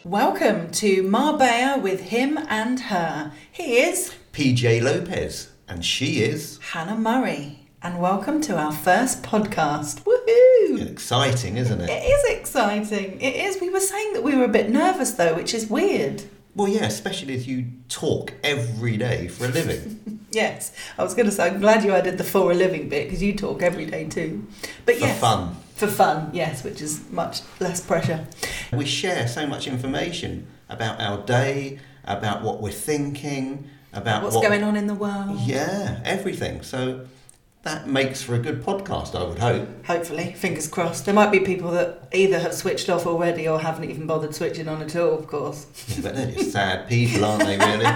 Welcome to Marbella with him and her. He is PJ Lopez, and she is Hannah Murray. And welcome to our first podcast. Woohoo! Exciting, isn't it? It is exciting. It is. We were saying that we were a bit nervous though, which is weird. Well, yeah, especially as you talk every day for a living. Yes, I was going to say, I'm glad you added the for a living bit because you talk every day too. But yes, fun. For fun, yes, which is much less pressure. We share so much information about our day, about what we're thinking, about what's going on in the world. Yeah, everything. So that makes for a good podcast, I would hope. Hopefully, fingers crossed. There might be people that either have switched off already or haven't even bothered switching on at all, of course. Yeah, but they're just sad people, aren't they, really?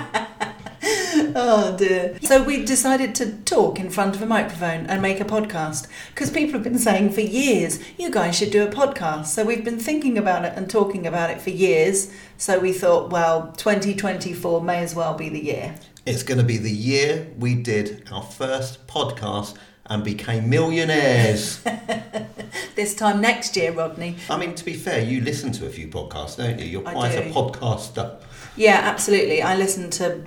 Oh dear. So we decided to talk in front of a microphone and make a podcast because people have been saying for years, you guys should do a podcast. So we've been thinking about it and talking about it for years. So we thought, well, 2024 may as well be the year. It's going to be the year we did our first podcast and became millionaires. This time next year, Rodney. I mean, to be fair, you listen to a few podcasts, don't you? You're quite a podcaster. Yeah, absolutely. I listen to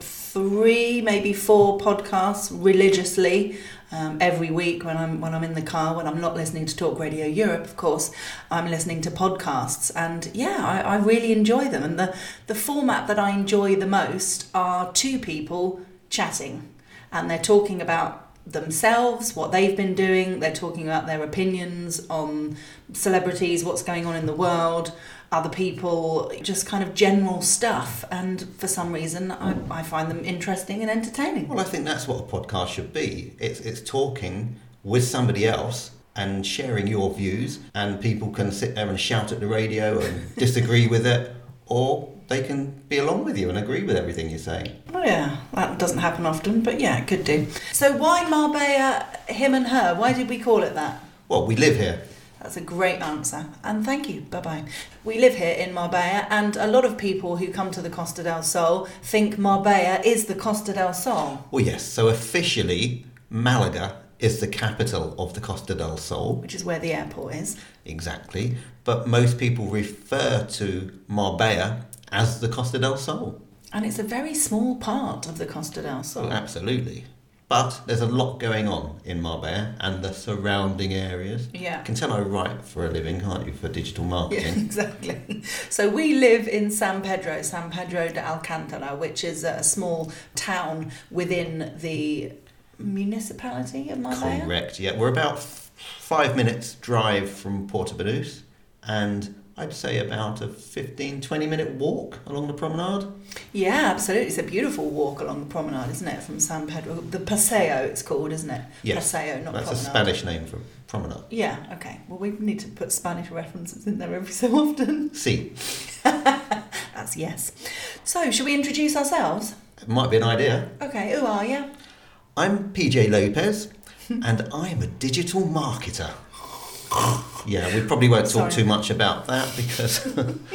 3, maybe 4 podcasts religiously every week when I'm in the car. When I'm not listening to Talk Radio Europe, of course, I'm listening to podcasts, and yeah, I really enjoy them. And the format that I enjoy the most are 2 people chatting, and they're talking about themselves, what they've been doing. They're talking about their opinions on celebrities, what's going on in the world, other people, just kind of general stuff. And for some reason, I find them interesting and entertaining. Well, I think that's what a podcast should be. It's talking with somebody else and sharing your views, and people can sit there and shout at the radio and disagree with it, or they can be along with you and agree with everything you're saying. Oh yeah, that doesn't happen often, but yeah, it could do. So why Marbella, him and her? Why did we call it that? Well, we live here. That's a great answer, and thank you. Bye-bye. We live here in Marbella, and a lot of people who come to the Costa del Sol think Marbella is the Costa del Sol. Well, yes, so officially, Malaga is the capital of the Costa del Sol. Which is where the airport is. Exactly, but most people refer to Marbella as the Costa del Sol. And it's a very small part of the Costa del Sol. Well, absolutely. But there's a lot going on in Marbella and the surrounding areas. Yeah. You can tell I write for a living, can't you, for digital marketing? Yeah, exactly. So we live in San Pedro de Alcántara, which is a small town within the municipality of Marbella. Correct, yeah. We're about 5 minutes drive from Puerto Banús, and I'd say about a 15-20 minute walk along the promenade. Yeah, absolutely. It's a beautiful walk along the promenade, isn't it, from San Pedro? The Paseo it's called, isn't it? Yes. Paseo, not That's promenade. a Spanish name for promenade. Yeah, okay. Well, we need to put Spanish references in there every so often. Sí. That's yes. So, should we introduce ourselves? It might be an idea. Okay, who are you? I'm PJ Lopez, and I'm a digital marketer. Yeah, we probably won't talk too much about that because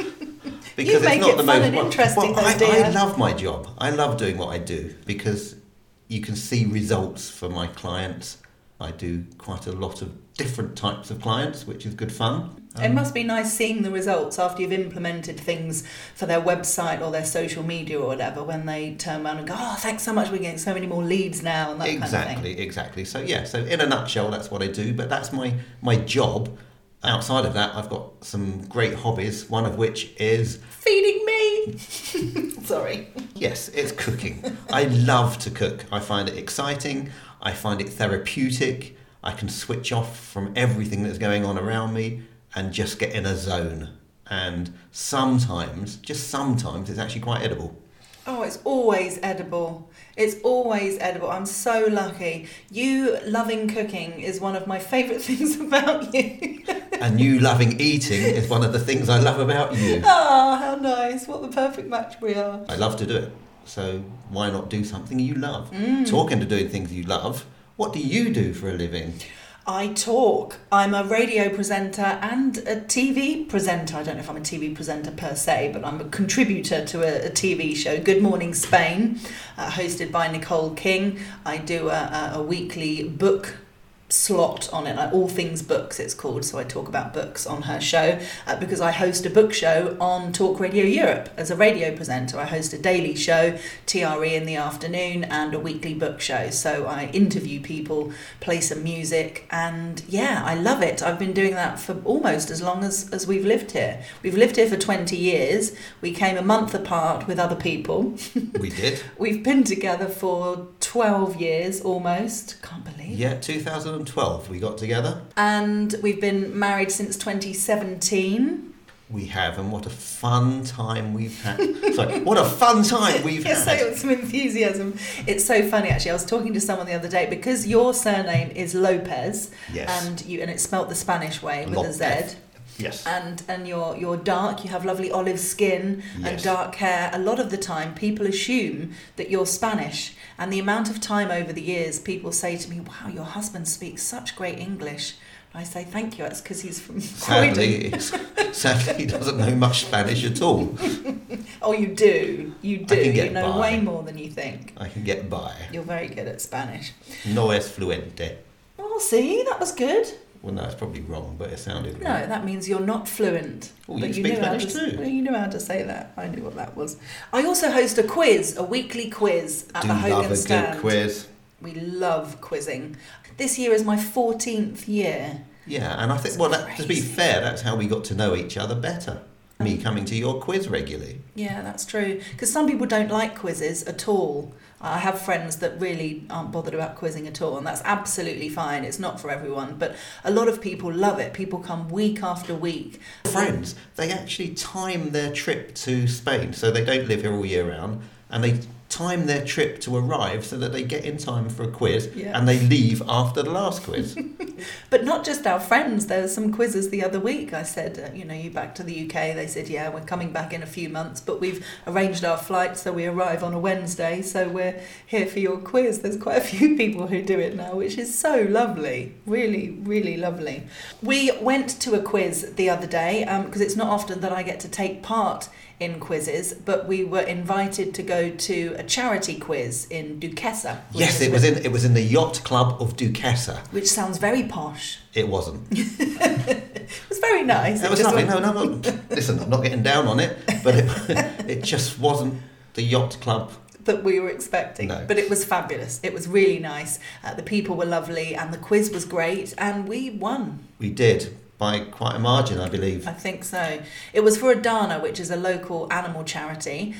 you make it's not it the fun most and interesting, well, dear. I love my job. I love doing what I do because you can see results for my clients. I do quite a lot of different types of clients, which is good fun. It must be nice seeing the results after you've implemented things for their website or their social media or whatever, when they turn around and go, oh, thanks so much, we're getting so many more leads now, and that kind of thing. Exactly. So yeah, so in a nutshell, that's what I do, but that's my job. Outside of that, I've got some great hobbies, one of which is... feeding me! Sorry. Yes, it's cooking. I love to cook. I find it exciting. I find it therapeutic. I can switch off from everything that's going on around me and just get in a zone. And sometimes, just sometimes, it's actually quite edible. Oh, it's always edible. It's always edible. I'm so lucky. You loving cooking is one of my favourite things about you. And you loving eating is one of the things I love about you. Oh, how nice. What the perfect match we are. I love to do it. So why not do something you love? Talking to doing things you love, what do you do for a living? I talk. I'm a radio presenter and a TV presenter. I don't know if I'm a TV presenter per se, but I'm a contributor to a TV show, Good Morning Spain, hosted by Nicole King. I do a weekly book slot on it, like All Things Books it's called, so I talk about books on her show, because I host a book show on Talk Radio Europe as a radio presenter. I host a daily show, TRE in the afternoon, and a weekly book show, so I interview people, play some music, and yeah, I love it. I've been doing that for almost as long as we've lived here. We've lived here for 20 years. We came a month apart with other people. We did. We've been together for 12 years almost. Can't believe it. Yeah, 2012 we got together. And we've been married since 2017. We have, and what a fun time we've had. Sorry, what a fun time we've Yes, had. say it with some enthusiasm. It's so funny, actually. I was talking to someone the other day, because your surname is Lopez, Yes. and it's spelt the Spanish way with a Z. Lopez. Yes. And you're dark, you have lovely olive skin and Yes. dark hair. A lot of the time people assume that you're Spanish, and the amount of time over the years people say to me, wow, your husband speaks such great English. And I say, thank you, that's because he's from Croydon. Sadly, he doesn't know much Spanish at all. Oh, you do. You do. I can get You know by. way more than you think. I can get by. You're very good at Spanish. No es fluente. Oh, see, that was good. Well, no, it's probably wrong, but it sounded No, right. that means you're not fluent. Oh, you But speak knew how Spanish to, too. well, you knew how to say that. I knew what that was. I also host a quiz, a weekly quiz at Do the love Hogan a stand. good quiz. We love quizzing. This year is my 14th year. Yeah, and I think, It's well, to be crazy. fair, that's how we got to know each other better. Me coming to your quiz regularly. Yeah, that's true. Because some people don't like quizzes at all. I have friends that really aren't bothered about quizzing at all, and that's absolutely fine. It's not for everyone, but a lot of people love it. People come week after week. Friends, they actually time their trip to Spain, so they don't live here all year round, and they time their trip to arrive so that they get in time for a quiz, Yeah. and they leave after the last quiz. But not just our friends. There were some quizzes the other week. I said, you back to the UK? They said, yeah, we're coming back in a few months, but we've arranged our flight so we arrive on a Wednesday, so we're here for your quiz. There's quite a few people who do it now, which is so lovely. Really, really lovely. We went to a quiz the other day, because it's not often that I get to take part in quizzes, but we were invited to go to a charity quiz in Duquesa. Yes, it was in the Yacht Club of Duquesa. Which sounds very posh. It wasn't. It was very nice. It was lovely. No. Listen, I'm not getting down on it, but it just wasn't the Yacht Club. That we were expecting. No. But it was fabulous. It was really nice. The people were lovely and the quiz was great, and we won. We did, by quite a margin, I believe. I think so. It was for Adana, which is a local animal charity.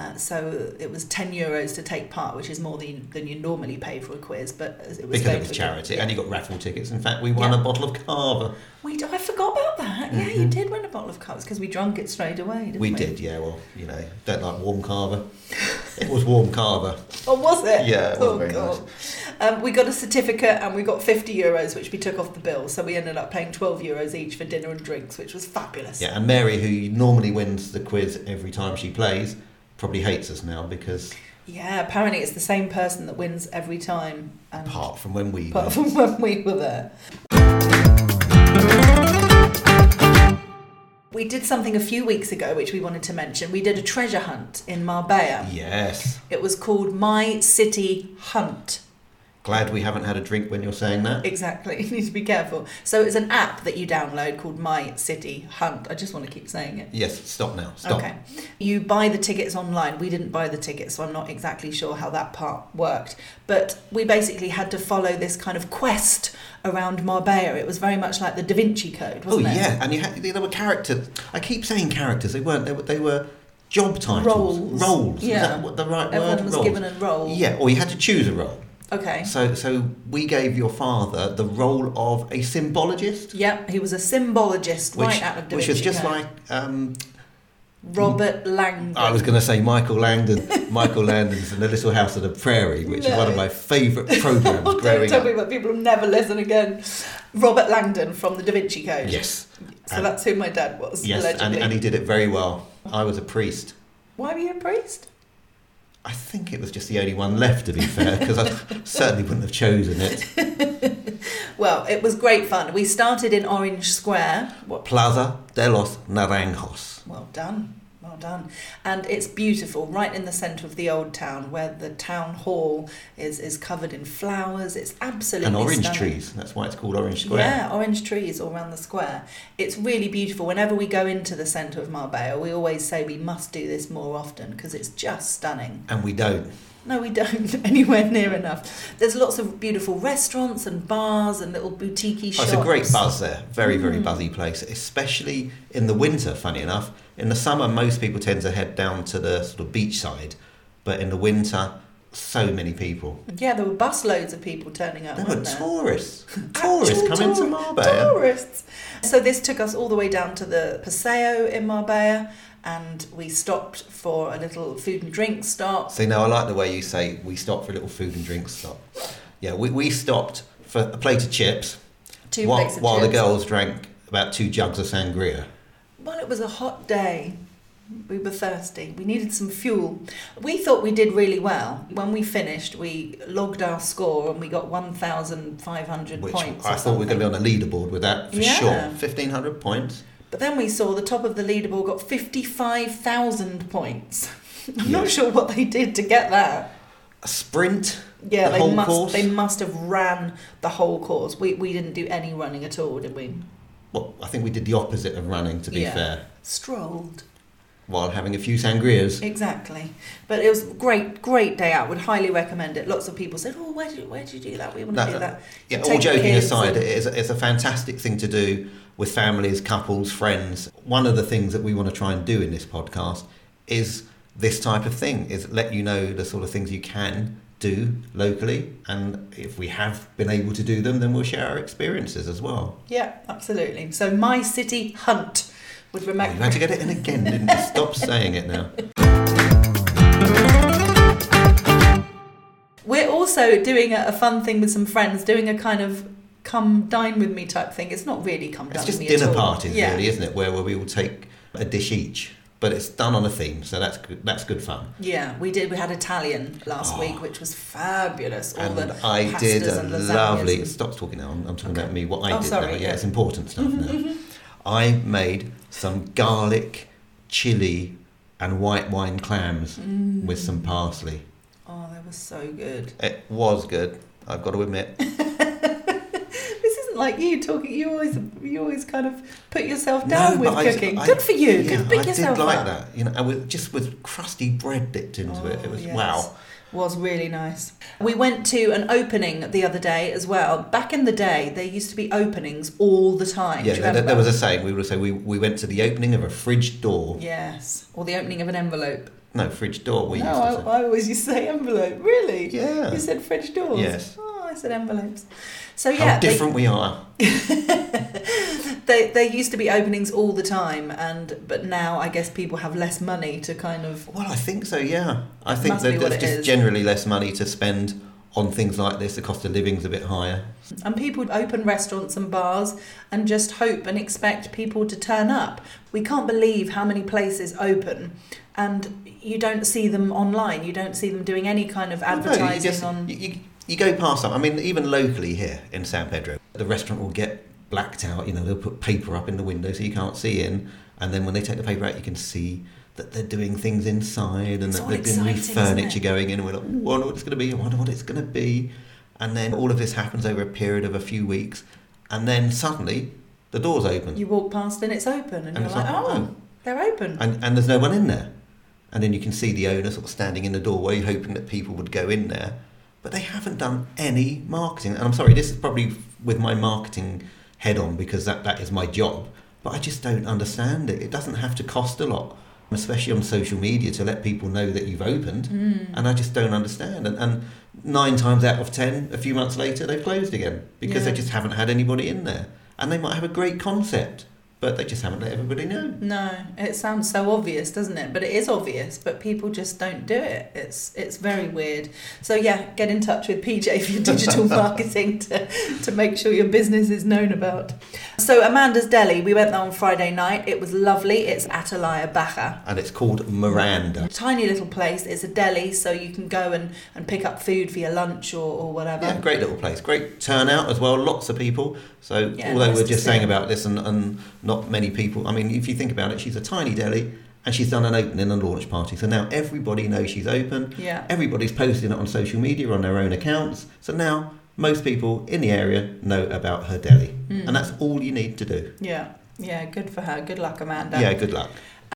So it was €10 to take part, which is more than you normally pay for a quiz. But it was Because going it was to be- charity, yeah. and you got raffle tickets. In fact, we won Yeah. a bottle of Carver. I forgot about that. Yeah, you did win a bottle of Carver because we drank it straight away, didn't we? We did, yeah. Well, don't like warm Carver. It was warm Carver. Oh, was it? Yeah, it was Oh, very God. We got a certificate and we got €50, which we took off the bill. So we ended up paying €12 each for dinner and drinks, which was fabulous. Yeah, and Mary, who normally wins the quiz every time she plays, probably hates us now because Yeah, apparently it's the same person that wins every time. apart from when we Apart win. from when we were there. We did something a few weeks ago which we wanted to mention. We did a treasure hunt in Marbella. Yes. It was called My City Hunt. Glad we haven't had a drink when you're saying that. Exactly, you need to be careful. So it's an app that you download called My City Hunt. I just want to keep saying it. Yes, stop now. Stop. Okay. You buy the tickets online. We didn't buy the tickets, so I'm not exactly sure how that part worked. But we basically had to follow this kind of quest around Marbella. It was very much like the Da Vinci Code, Oh wasn't it? yeah, and there were characters. I keep saying characters. They weren't. They were job titles. Roles. Yeah. Yeah. Is that what the right Everyone word? was Roles. given a role. Yeah, or you had to choose a role. Okay. So we gave your father the role of a symbologist, Yep, he was a symbologist right out of Da which Vinci was just Code. like Robert Langdon. I was going to say Michael Langdon. Michael Landon's in the Little House on the Prairie, which is one of my favourite programmes Don't growing tell up. me about people who never listen again. Robert Langdon from the Da Vinci Code. Yes. So And- that's who my dad was, Yes, allegedly. and he did it very well. I was a priest. Why were you a priest? I think it was just the only one left, to be fair, because I certainly wouldn't have chosen it. Well, it was great fun. We started in Orange Square. What? Plaza de los Naranjos. Well done. Well done. And it's beautiful, right in the centre of the old town, where the town hall is covered in flowers. It's absolutely And orange stunning. trees. That's why it's called Orange Square. Yeah, orange trees all around the square. It's really beautiful. Whenever we go into the centre of Marbella, we always say we must do this more often because it's just stunning. And we don't. No, we don't anywhere near enough. There's lots of beautiful restaurants and bars and little boutique-y shops. It's a great buzz there. Very, very buzzy place, especially in the winter, funny enough. In the summer, most people tend to head down to the sort of beach side. But in the winter, so many people. Yeah, there were busloads of people turning up, There weren't were there? tourists. Tourists Actual coming to Marbella. Tourists. So this took us all the way down to the Paseo in Marbella, and we stopped for a little food and drink stop. See, now I like the way you say we stopped for a little food and drink stop. Yeah, we stopped for a plate of chips Two plates of while chips. the girls drank about 2 jugs of sangria. Well, it was a hot day. We were thirsty. We needed some fuel. We thought we did really well. When we finished, we logged our score and we got 1,500 Which points. I or thought we were going to something. be on a leaderboard with that for Yeah. sure. 1,500 points. But then we saw the top of the leaderboard got 55,000 points. I'm Yeah. not sure what they did to get that. A sprint. Yeah, The whole course? they must have ran the whole course. We didn't do any running at all, did we? Well, I think we did the opposite of running, to be Yeah. fair, Strolled. while having a few sangrias. Exactly. But it was a great day out. Would highly recommend it. Lots of people said, "Oh, where did you do that? We want to do that." Yeah, Take all joking kids aside, and- it's a fantastic thing to do with families, couples, friends. One of the things that we want to try and do in this podcast is this type of thing, is let you know the sort of things you can do locally, and if we have been able to do them, then we'll share our experiences as well. Yeah, absolutely. So My City Hunt with Oh, Rebecca. you had to get it in again, didn't you? Stop saying it now. We're also doing a fun thing with some friends, doing a kind of come dine with me type thing. It's not really come dine It's just with me at dinner all. parties, Yeah. really, isn't it? Where we will take a dish each, but it's done on a theme, so that's good fun. Yeah, we did. We had Italian last Oh. week, which was fabulous. All And the I pastas did a and lasagnas lovely. and- Stop talking now. I'm talking Okay. about me. What I Oh, did sorry, now. Yeah, yeah. it's important stuff now. I made some garlic, chili, and white wine clams with some parsley. Oh, they were so good. It was good. I've got to admit. This isn't like you talking. You always kind of put yourself down with but cooking. Good for you. Yeah, Pick I yourself did like up. that. You know, and with crusty bread dipped into it. It was yes. wow. Was really nice. We went to an opening the other day as well. Back in the day, there used to be openings all the time. Yeah, Do you there remember? was a saying. We would say we went to the opening of a fridge door. Yes, or the opening of an envelope. No, fridge door. We No, used to say. I always used to say envelope. Really? Yeah. You said fridge doors. Yes. Oh, I said envelopes. So yeah, How different we are. There used to be openings all the time, but now I guess people have less money to kind of. Well, I think so, yeah. I think Must be that what there's it just is. generally less money to spend on things like this. The cost of living's a bit higher. And people open restaurants and bars and just hope and expect people to turn up. We can't believe how many places open and you don't see them online. You don't see them doing any kind of advertising on. You go past them. I mean, even locally here in San Pedro, the restaurant will get blacked out. You know, they'll put paper up in the window so you can't see in. And then when they take the paper out, you can see that they're doing things inside and It's that all they're doing new exciting, isn't furniture it? going in. And we're like, I wonder what it's going to be. I wonder what it's going to be. And then all of this happens over a period of a few weeks. And then suddenly the doors open. You walk past and it's open and you're it's like, like, oh, they're open. And there's no one in there. And then you can see the owner sort of standing in the doorway hoping that people would go in there. But they haven't done any marketing. And I'm sorry, this is probably with my marketing head on because that is my job. But I just don't understand it. It doesn't have to cost a lot, especially on social media, to let people know that you've opened. And I just don't understand. And 9 times out of 10, a few months later, they've closed again because they Yeah. just haven't had anybody in there. And they might have a great concept, but they just haven't let everybody know. No, it sounds so obvious, doesn't it? But it is obvious, but people just don't do it. It's very weird. So yeah, get in touch with PJ for your digital marketing to make sure your business is known about. So Amanda's Deli, we went there on Friday night. It was lovely. It's Atalaya Baja. And it's called Miranda. Tiny little place. It's a deli, so you can go and pick up food for your lunch or whatever. Yeah, great little place. Great turnout as well. Lots of people. So Yeah, although nice we're to just see. saying about this and not many people, I mean, if you think about it, she's a tiny deli and she's done an opening and launch party. So now everybody knows she's open. Yeah. Everybody's posting it on social media on their own accounts. So now most people in the area know about her deli. And that's all you need to do. Yeah. Yeah, good for her. Good luck, Amanda. Yeah, good luck.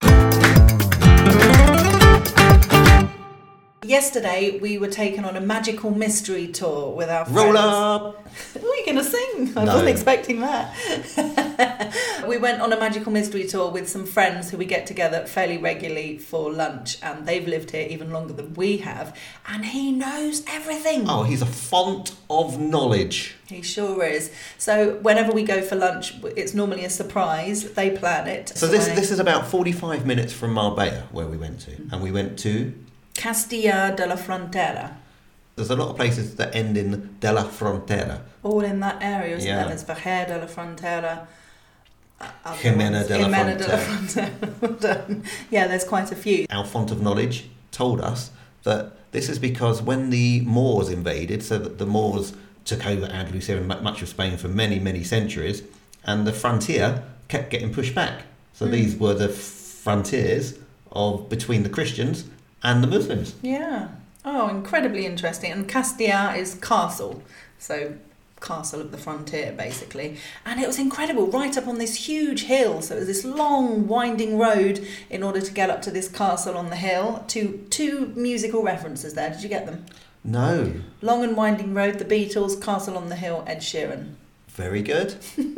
Yesterday, we were taken on a magical mystery tour with our friends. Roll up! What are you going to sing? I No. wasn't expecting that. We went on a magical mystery tour with some friends who we get together fairly regularly for lunch, and they've lived here even longer than we have, and he knows everything. Oh, he's a font of knowledge. He sure is. So whenever we go for lunch, it's normally a surprise. They plan it. So this is about 45 minutes from Marbella, where we went to. And we went to... Castilla de la Frontera. There's a lot of places that end in de la Frontera. All in that area, isn't Yeah. there? There's Vejer de la Frontera. Jimena de la Jimena de la Frontera. Frontera. Well done. Yeah, there's quite a few. Our font of knowledge told us that this is because when the Moors invaded, so that the Moors took over Andalusia and much of Spain for many, many centuries, and the frontier kept getting pushed back. So these were the frontiers of between the Christians and the Muslims. Yeah. Oh, incredibly interesting. And Castilla is castle. So castle of the frontier, basically. And it was incredible, right up on this huge hill. So it was this long, winding road in order to get up to this castle on the hill. Two musical references there. Did you get them? No. Long and Winding Road, The Beatles, Castle on the Hill, Ed Sheeran. Very good.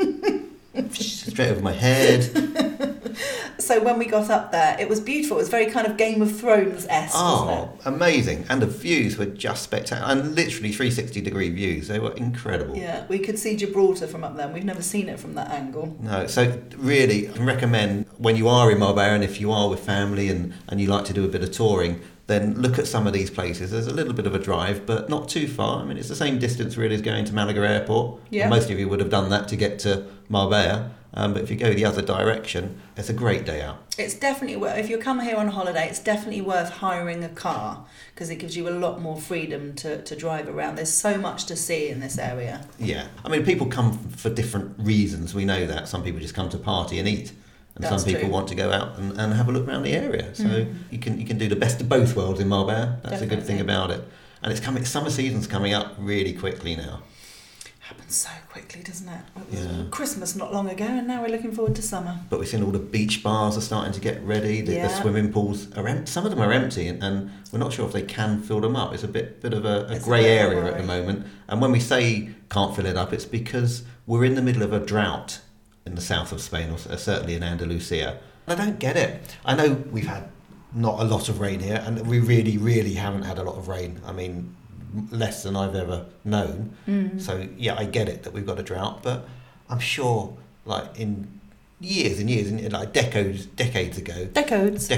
Straight over my head. So when we got up there, it was beautiful. It was very kind of Game of Thrones-esque, wasn't Oh, amazing. And the views were just spectacular. And literally 360-degree views. They were incredible. it? Yeah, we could see Gibraltar from up there. And we've never seen it from that angle. No, so really, I can recommend when you are in Marbella and if you are with family and you like to do a bit of touring, then look at some of these places. There's a little bit of a drive, but not too far. I mean, it's the same distance really as going to Malaga Airport. Yeah. Most of you would have done that to get to Marbella. But if you go the other direction, it's a great day out. It's definitely worth, if you come here on holiday, it's definitely worth hiring a car because it gives you a lot more freedom to drive around. There's so much to see in this area. Yeah. I mean, people come for different reasons. We know that. Some people just come to party and eat. And That's some people true. want to go out and have a look around the area. So you can do the best of both worlds in Marbella. That's a good thing Definitely. about it. And it's coming. Summer season's coming up really quickly now. Happens so quickly, doesn't it? It was Yeah. Christmas not long ago, and now we're looking forward to summer. But we've seen all the beach bars are starting to get ready. The Yeah. swimming pools are empty. Some of them are empty, and we're not sure if they can fill them up. It's a bit of a It's a grey bit of a area at the worry. moment. And when we say can't fill it up, it's because we're in the middle of a drought in the south of Spain, or certainly in Andalusia. And I don't get it. I know we've had not a lot of rain here, and we really, really haven't had a lot of rain. I mean, less than I've ever known. So yeah, I get it that we've got a drought, but I'm sure, like in years and years, and like decades ago, Decades.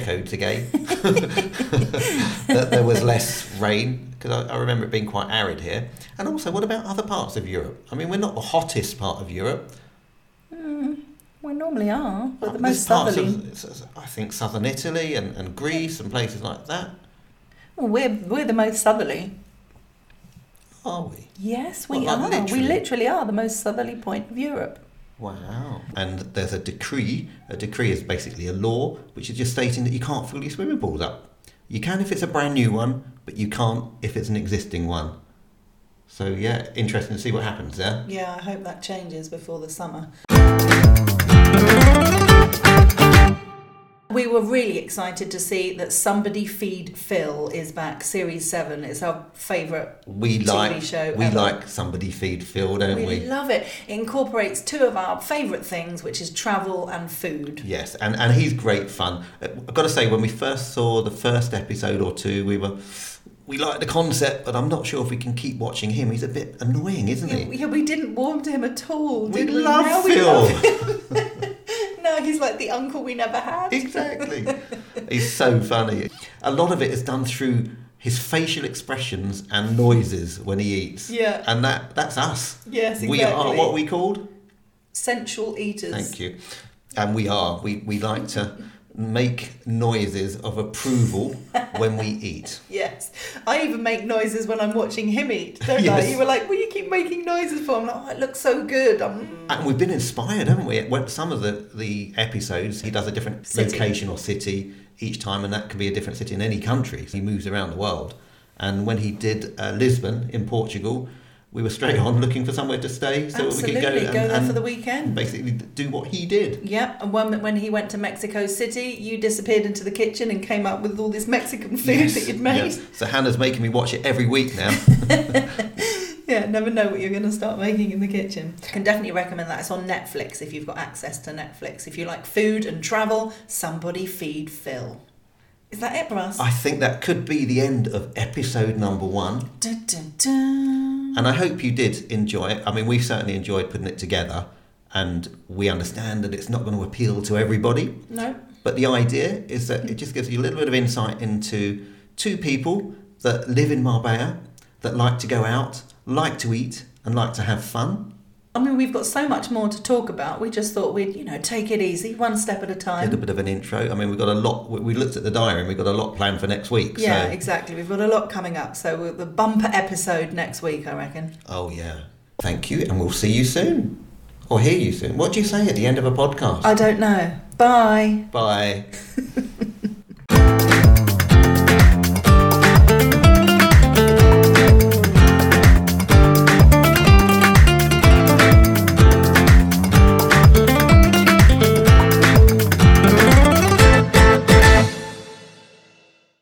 that there was less rain, because I remember it being quite arid here. And also, what about other parts of Europe? I mean, we're not the hottest part of Europe. We normally are, but the There's most parts southerly. of, I think, southern Italy and Greece and places like that. Well, we're the most southerly. Are we? Yes, we Well, like are. literally? We literally are the most southerly point of Europe. Wow. And there's a decree. A decree is basically a law which is just stating that you can't fill your swimming pools up. You can if it's a brand new one, but you can't if it's an existing one. So yeah, interesting to see what happens there. Yeah, I hope that changes before the summer. We were really excited to see that Somebody Feed Phil is back. Series 7 is our favourite TV show We ever. like Somebody Feed Phil, don't We we? love it. It incorporates two of our favourite things, which is travel and food. Yes, and he's great fun. I've got to say, when we first saw the first episode or two, we liked the concept, but I'm not sure if we can keep watching him. He's a bit annoying, isn't he? Yeah, we didn't warm to him at all, We did we? love Now Phil. we love him. No, he's like the uncle we never had. Exactly. He's so funny. A lot of it is done through his facial expressions and noises when he eats. Yeah. And that's us. Yes, We are exactly. what we called? Sensual eaters. Thank you. And we are. We like to make noises of approval when we eat. Yes. I even make noises when I'm watching him eat, don't I? Yes. You were like, well, you keep making noises for him. I'm like, oh, it looks so good. And we've been inspired, haven't we? When some of the episodes, he does a different City. location or city each time, and that can be a different city in any country. He moves around the world. And when he did Lisbon in Portugal, we were straight on looking for somewhere to stay so Absolutely. we could Go there for the weekend. basically do what he did. Yep, and when he went to Mexico City, you disappeared into the kitchen and came up with all this Mexican food that you'd made. Yes. So Hannah's making me watch it every week now. Yeah, never know what you're going to start making in the kitchen. I can definitely recommend that. It's on Netflix if you've got access to Netflix. If you like food and travel, Somebody Feed Phil. Is that it, Russ? I think that could be the end of episode number 1. Dun, dun, dun. And I hope you did enjoy it. I mean, we've certainly enjoyed putting it together, and we understand that it's not going to appeal to everybody. No. But the idea is that it just gives you a little bit of insight into two people that live in Marbella, that like to go out, like to eat, and like to have fun. I mean, we've got so much more to talk about. We just thought we'd, take it easy, one step at a A time. little bit of an intro. I mean, we've got a lot. We looked at the diary and we've got a lot planned for next week. Yeah, so. exactly. We've got a lot coming up. So the bumper episode next week, I reckon. Oh, yeah. Thank you, and we'll see you soon. Or hear you soon. What do you say at the end of a podcast? I don't know. Bye. Bye.